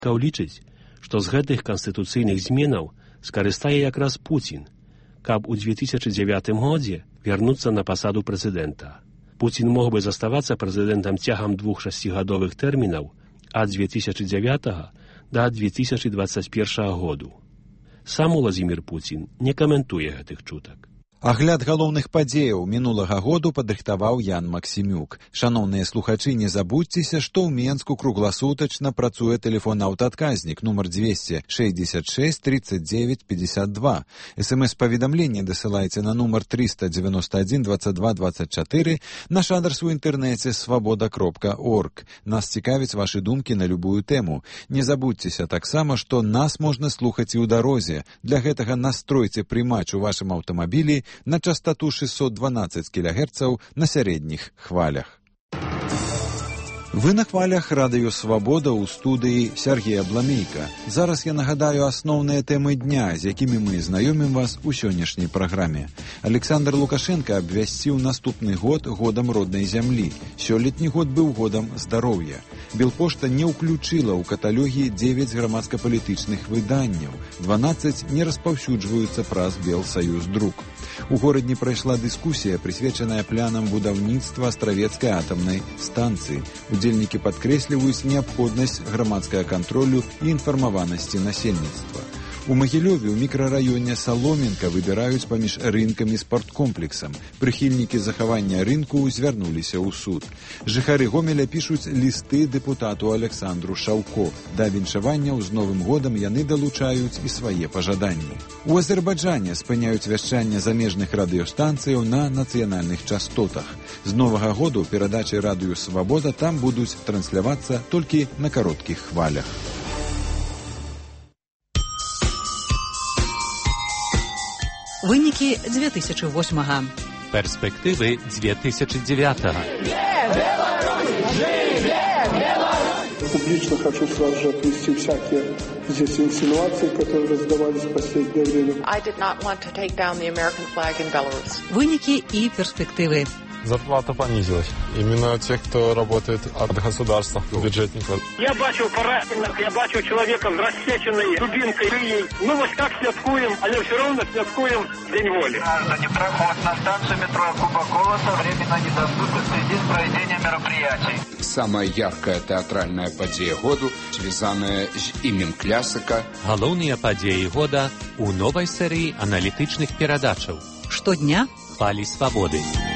Каў лічыць, што з гэтых канстытуцыйных зменаў скарыстае якраз Пуцін, каб у 2009 годзе вярнуцца на пасаду прэзідэнта. Пуцін мог бы заставацца прэзідэнтам цягам 2 6гадовых тэрмінаў ад 2009 да 2021 году. Сам Уладзімір Пуцін не каментуе гэтых чутак. Агляд галоўных падзеяў минулага году падрыхтаваў Ян Максімюк. Шаноўныя слухачы, не забудзьцеся, што ў Менску кругласутачна працуе тэлефон-аўтаадказнік нумар 266 39 52. СМС-паведамленне дасылайце на нумар 391 22 24, наш адрас у інтэрнэце свабода.орг. Нас цікавяць вашы думкі на любую тэму. Не забудзьцеся таксама, што нас можна слухаць і ў дарозе. Для гэтага настройце прымач у вашым аўтамабілі на частоту 612 кГц на сярэдніх хвалях. Вы на хвалях радыё «Свабода» ў студыі Сергея Бламейка. Зараз я нагадаю асноўныя тэмы дня, з якімі мы знаёмім вас у сённяшняй праграме. Александр Лукашенко абвясціў наступны год годам роднай зямлі. Сёлетні год быў годам здароўя. Белпошта не ўключыла ў каталогі 9 грамадска-палітычных выданняў. 12 не распаўсюджваюцца праз Белсаюздрук. У горадні прайшла дыскусія, прысвечаная планам будаўніцтва астравецкай атамнай станцыі. Удзельнікі падкрэсліваюць неабходнасць грамадскага кантролю і інфармаванасці насельніцтва. У Магілёве ў мікрараёне Саломенка выбіраюць паміж рынкам і спорткомплексам. Прыхільнікі захавання рынку звярнуліся ў суд. Жыхары Гомеля пішуць лісты дэпутату Александру Шаўко. Да віншаванняў з Новым годам яны далучаюць і свае пажаданні. У Азербайджане спыняюць вяшчанне замежных радыёстанцыяў на нацыянальных частотах. З Новага году перадачы радыё «Свабода» там будуць транслявацца толькі на кароткіх хвалях. Вынікі 2008-га. Перспективы 2009-го. Публично хочу сразу же отвести всякие здесь инсинуации, которые раздавались в последнее время. I did not want to take down the American flag in Belarus. Вынікі і перспективы. Зарплата понизилась. Именно те, кто работает от государства, бюджетников. Я бачу пораненых, я бачу человека с рассеченной дубинкой шеей. Ну вот как святкуем, але все равно святкуем День воли. Граждане, проход на станцию метро Куба-Колоса временно недоступен в связи с проведением мероприятий. Самая яркая театральная падзея году, связанная с именем классика. Галоўныя падзеі года у новай серыі аналітычных перадачаў. Штодня Хвалі свабоды.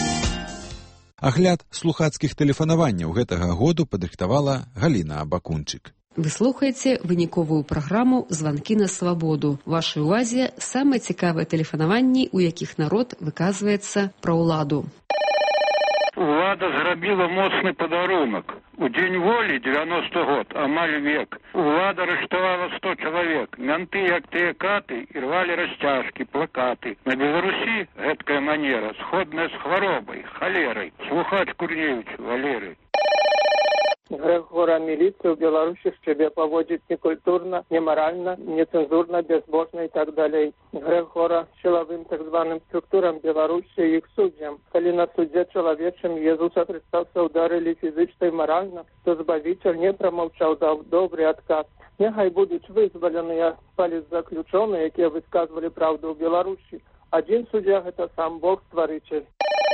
Агляд слухацкіх тэлефанаванняў гэтага году падрыхтавала Галіна Абакунчык. Вы слухаеце выніковую праграму «Званкі на свабоду». Вашай увазе самыя цікавыя тэлефанаванні, у якіх народ выказваецца пра ўладу. Улада зрабіла моцны падарунак. У Дзень волі 90 год, амаль век. Улада арыштавала 100 чалавек. Мянты, як тыя каты, і рвалі расцяжкі, плакаты. На Беларусі гэткая манера сходная з хваробай, халерай. Слухач Курневіч, Валерый. Грех гора милиции в Беларуси себя поводит некультурно, неморально, нецензурно, безбожно и так далее. Грех гора силовым так званым структурам Беларуси и их судьям. Коли на суде человечем Иисуса Христа ударили физически и морально, то Збавитель не промолчал, дав добрый отказ. Нехай будут вызволены политзаключенные, которые высказывали правду в Беларуси. Один судья – это сам Бог-створитель.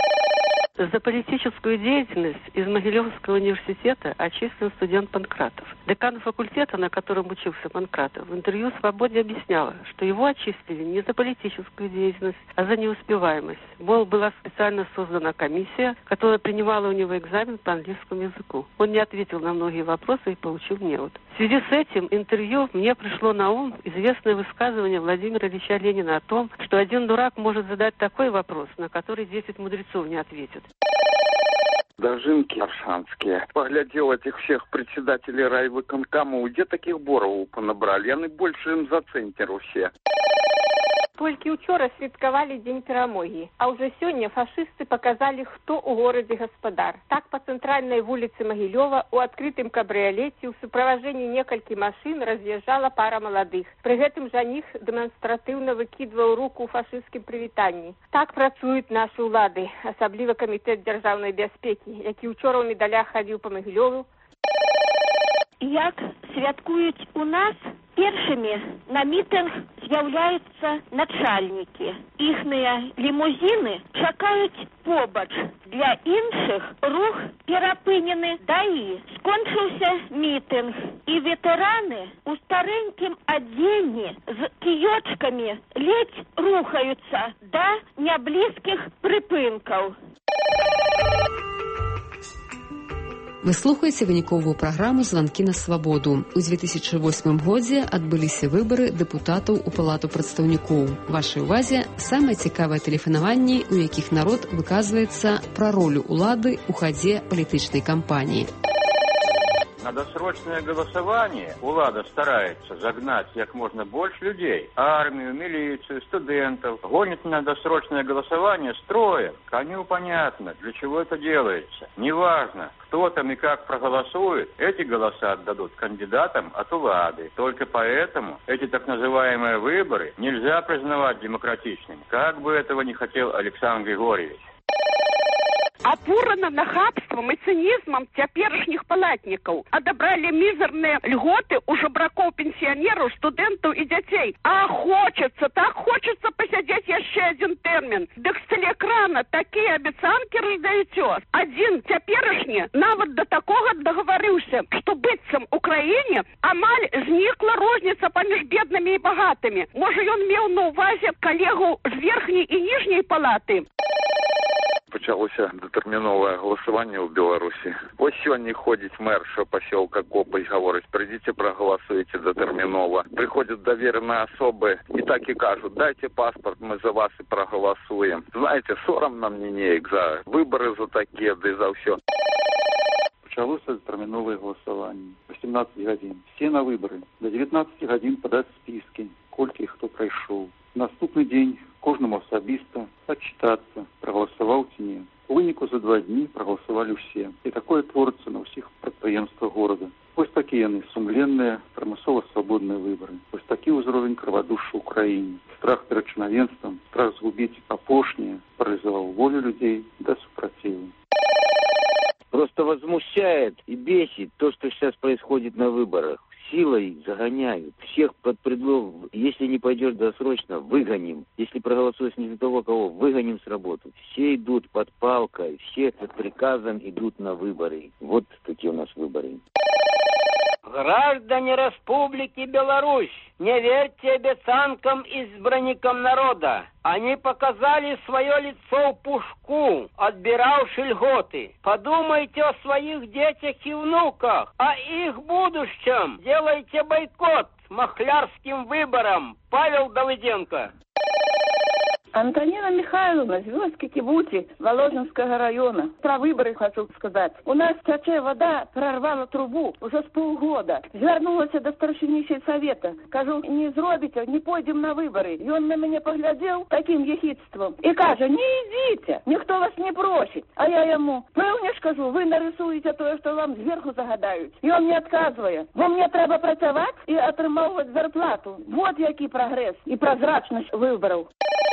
За политическую деятельность из Могилевского университета отчислен студент Панкратов. Декан факультета, на котором учился Панкратов, в интервью «Свободе» объясняла, что его отчислили не за политическую деятельность, а за неуспеваемость. Мол, была специально создана комиссия, которая принимала у него экзамен по английскому языку. Он не ответил на многие вопросы и получил невод. В связи с этим интервью мне пришло на ум известное высказывание Владимира Ильича Ленина о том, что один дурак может задать такой вопрос, на который 10 мудрецов не ответят. Дожинки аршанские. Поглядел этих всех председателей райвыконкому, где таких Борову понабрали, яны больше им за центр усе. Толькі учора святкавалі Дзень перамогі, а ўжо сёння фашысты паказалі, хто ў горадзе гаспадар. Так па цэнтральнай вуліцы Магілёва у адкрытым кабрыялеце ў суправаджэнні некалькі машын раз'язджала пара маладых. Пры гэтым жаніх дэманстратыўна выкідваў руку ў фашысцкім прывітанні. Так працуюць нашы ўлады, асабліва камітэт дзяржаўнай бяспекі, які ўчора ў медалях хадзіў па Магілёву. як святкуюць у нас, першымі на мітынг з'яўляюцца начальнікі. Іхныя лімузіны чакаюць побач. Для іншых рух перапынены даі. Скончыўся мітынг, і ветэраны у старэнькім адзенні з кіёчкамі ледзь рухаюцца да няблізкіх прыпынкаў. Вы слухаеце выніковую праграму «Званкі на свабоду». У 2008 годзе адбыліся выбары дэпутатаў у Палату прадстаўнікоў. Вашай увазе самыя цікавыя тэлефанаванні, у якіх народ выказваецца пра ролю улады ў хадзе палітычнай кампаніі. На досрочное голосование влада старается загнать как можно больше людей. Армию, милицию, студентов. Гонит на досрочное голосование строем. Коню понятно, для чего это делается. Неважно, кто там и как проголосует, эти голоса отдадут кандидатам от влады. Только поэтому эти так называемые выборы нельзя признавать демократичными. Как бы этого не хотел Александр Григорьевич. Апурана нахабствам і цынізмам цяперашніх палатнікаў. Адабралі мізерныя льготы у жабракоў, пенсіянераў, студэнтаў і дзяцей. А хочацца пасядзець яшчэ адзін тэрмін. Дык з тэлеэкрана такія абяцанкі раздаюцё. Адзін цяперашні нават да такога дагаварыўся, што быццам у краіне амаль знікла розніца паміж беднымі і багатымі. Можа, ён меў на ўвазе калегаў з верхняй і ніжняй палаты. Пачалося датэрміновае галасаванне ў Беларусі. Вось сёння ходзіць мэрша пасёлка Копаць, гаворыць, прыйдзіце прагаласуеце датэрмінова. Прыходзяць даверныя асобы і так і кажуць, дайце паспорт, мы за вас і прагаласуем. Знаеце, сорамна мне неяк за выбары за такія, ды за ўсё. Пачалося датэрміновае галасаванне. 18 гадзін. Все на выбары. До 19 гадзін падаць спіскі, колькі хто прайшоў. Наступны дзень кожнаму асабіста адчытацца, прагаласаваў ці не. У выніку за 2 дні прагаласавалі ўсе. І такое творыцца на ўсіх прадпрыемствах горада. Вось такія яны сумленныя, прамысова свабодныя выбары. Вось такі ўзровень крывадушша ў краіне. Страх перад чынавенствам, страх згубіць апошняе, паралізаваў волю людзей да супраціву. Просто возмущает и бесит то, что сейчас происходит на выборах. Силой загоняют. Всех под предлогом, если не пойдешь досрочно, выгоним. Если проголосуешь не за того, кого, выгоним с работы. Все идут под палкой, все под приказом идут на выборы. Вот такие у нас выборы. Граждане Республики Беларусь, не верьте обещанкам избранникам народа. Они показали свое лицо в пушку, отбиравши льготы. Подумайте о своих детях и внуках, о их будущем. Делайте бойкот махлярским выборам. Павел Давыденко. Антонина Михайловна, Звездки Кибути, Воложенского района. Про выборы хочу сказать. У нас тече вода, прорвала трубу уже с полгода. Звернулась до старшини сельсовета. Кажу, не зробите, не пойдем на выборы. И он на меня поглядел таким ехидством. И каже, не идите, никто вас не просит. А я ему, певне ж кажу, вы нарисуете то, что вам сверху загадают. И он мне отказывает. Бо мне треба працевать и отримувати зарплату. Вот який прогресс и прозрачность выборов.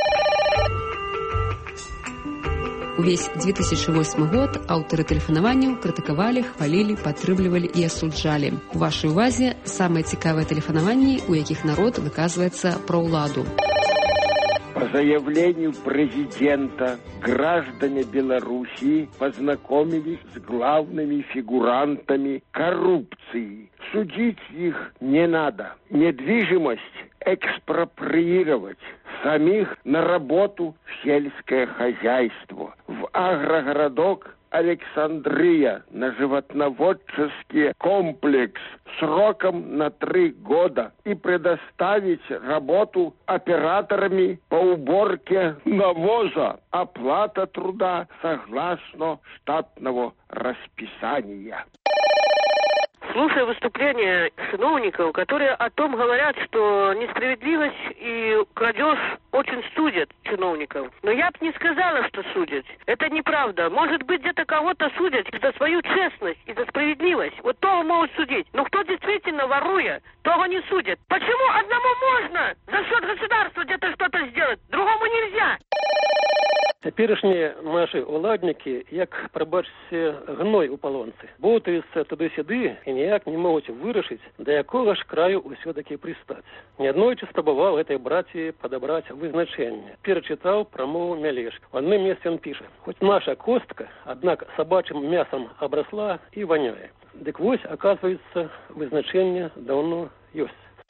Увесь 2008 год аўтары тэлефанаванняў крытыкавалі, хвалілі, падтрымлівалі і асуджалі. У вашай увазе самыя цікавыя тэлефанаванні, у якіх народ выказваецца пра ўладу. По заявлению президента граждане Беларуси познакомились с главными фигурантами коррупции. Судить их не надо. Недвижимость экспроприировать. Самих на работу в сельское хозяйство. В агрогородок Александрия на животноводческий комплекс сроком на 3 года и предоставить работу операторами по уборке навоза. Оплата труда согласно штатного расписания. Слушая выступления чиновников, которые о том говорят, что несправедливость и крадеж очень судят чиновников. Но я бы не сказала, что судят. Это неправда. Может быть, где-то кого-то судят за свою честность и за справедливость. Вот того могут судить. Но кто действительно воруя, того не судят. Почему одному можно за счет государства где-то что-то сделать, другому нельзя? Цяперашнія нашы ўладнікі, як, прабачце, гной у палонцы. Ботаюцца туды-сюды і ніяк не могуць вырашыць, да якога ж краю ўсё-такі прыстаць. Неаднойчы спрабаваў этой браці падабраць вызначэнне. Перачытаў прамову Мялеш. У адным месцы ён піша: «Хоць наша костка, аднак сабачым мясам абрасла і воняе». Дык вось, оказывается, вызначение давно есть.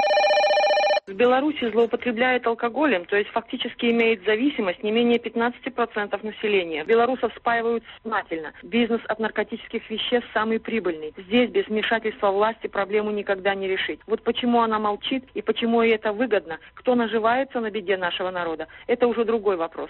Беларусь злоупотребляет алкоголем, то есть фактически имеет зависимость не менее 15% населения. Белорусов спаивают сознательно. Бизнес от наркотических веществ самый прибыльный. Здесь без вмешательства власти проблему никогда не решить. Вот почему она молчит и почему ей это выгодно. Кто наживается на беде нашего народа, это уже другой вопрос.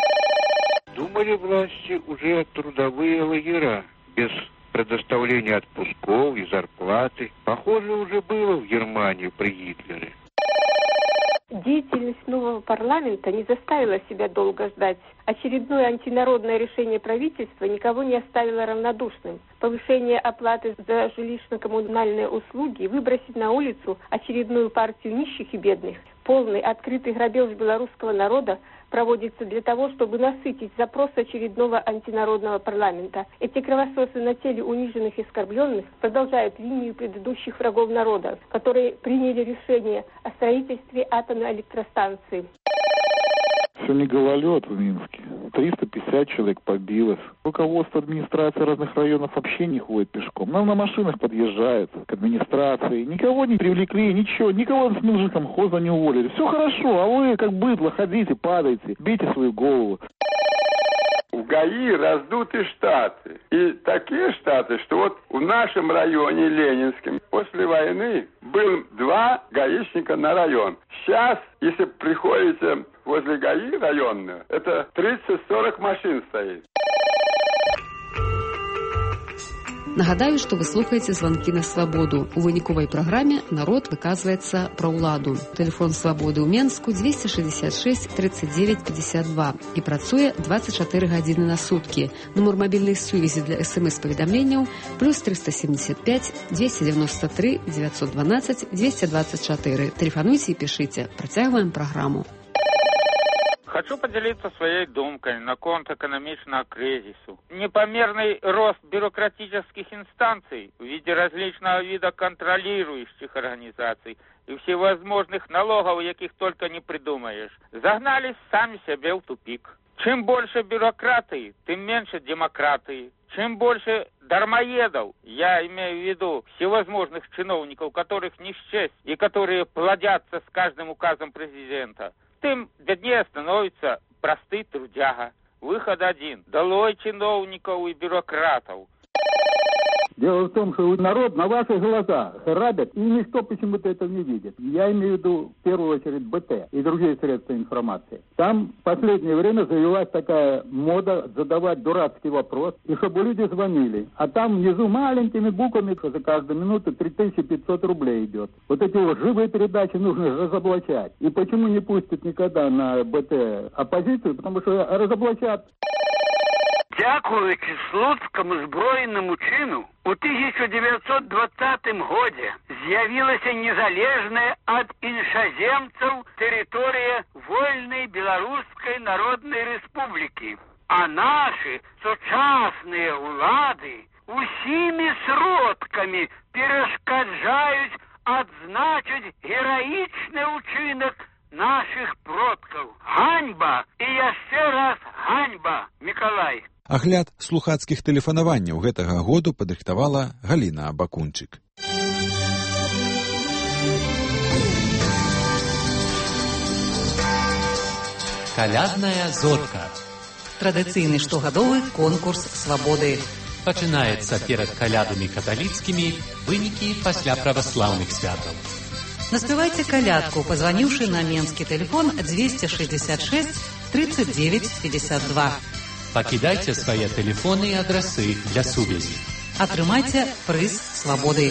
Думали власти уже трудовые лагеря без предоставления отпусков и зарплаты. Похоже, уже было в Германии при Гитлере. Деятельность нового парламента не заставила себя долго ждать. Очередное антинародное решение правительства никого не оставило равнодушным. Повышение оплаты за жилищно-коммунальные услуги, выбросить на улицу очередную партию нищих и бедных. Полный открытый грабеж белорусского народа проводится для того, чтобы насытить запрос очередного антинародного парламента. Эти кровососы на теле униженных и оскорбленных продолжают линию предыдущих врагов народа, которые приняли решение о строительстве атомной электростанции. Сегодня гололед в Минске. 350 человек побилось. Руководство администрации разных районов вообще не ходит пешком. Нам на машинах подъезжают к администрации. Никого не привлекли, ничего. Никого с мужиком хоза не уволили. Все хорошо, а вы как быдло ходите, падаете, бейте свою голову. В ГАИ раздуты штаты. И такие штаты, что вот в нашем районе Ленинском после войны был 2 гаишника на район. Сейчас, если приходите возле ГАИ районного, это 30-40 машин стоит. Нагадаю, што вы слухаеце званкі на свабоду. У выніковай праграме народ выказваецца пра ўладу. Тэлефон свабоды ў Менску 266 39 52 і працуе 24 гадзіны на суткі. Нумар мабільнай сувязі для СМС-паведамленняў плюс 375 293 912 224. Тэлефануйце і пішыце. Працягваем праграму. Хочу поделиться своей думкой на конт экономичного кризису. Непомерный рост бюрократических инстанций в виде различного вида контролирующих организаций и всевозможных налогов, яких только не придумаешь, загнали сами себе в тупик. Чем больше бюрократии, тем меньше демократии. Чем больше дармоедов, я имею в виду всевозможных чиновников, которых не счесть и которые плодятся с каждым указом президента, тем беднее становится простый трудяга. Выход один. Долой чиновников и бюрократов. Дело в том, что народ на ваших глазах грабят, и никто почему-то этого не видит. Я имею в виду, в первую очередь, БТ и другие средства информации. Там в последнее время завелась такая мода задавать дурацкий вопрос, и чтобы люди звонили. А там внизу маленькими буквами за каждую минуту 3500 рублей идет. Вот эти вот живые передачи нужно разоблачать. И почему не пустят никогда на БТ оппозицию? Потому что разоблачат. Дякуючи Слуцькому збройному чину, у 1920 году з'явилася незалежная от іншаземцев территория Вольной Белорусской Народной Республики. А наши сучасные улады усими сродками перешкоджают отзначить героичный учинок наших продков. Ганьба и еще раз ганьба, Миколай. Агляд слухацкіх тэлефанаванняў гэтага году падрыхтавала Галіна Абакунчык. Калядная зорка. Традыцыйны штогадовы конкурс свабоды. Пачынаецца перад калядамі каталіцкімі, вынікі пасля праваслаўных святаў. Наспявайце калядку, пазваніўшы на менскі тэлефон 266 39 52. Пакідайце свае тэлефоны і адрасы для сувязі. Атрымайце прыз свабоды.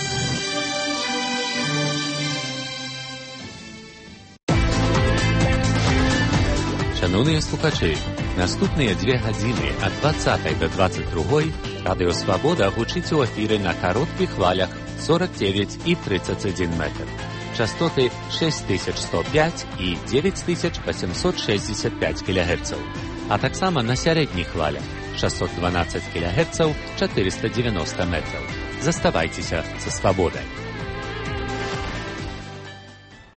Шановныя слухачы, наступныя 2 гадзіны ад 20 до 22 Радыё Свабода гучыць у эфіры на кароткіх хвалях 49 і 31 метр. Частоты 6105 і 9865 кГц. а таксама на сярэдніх хвалях 612 кГц 490 метраў. Заставайцеся са свабодай.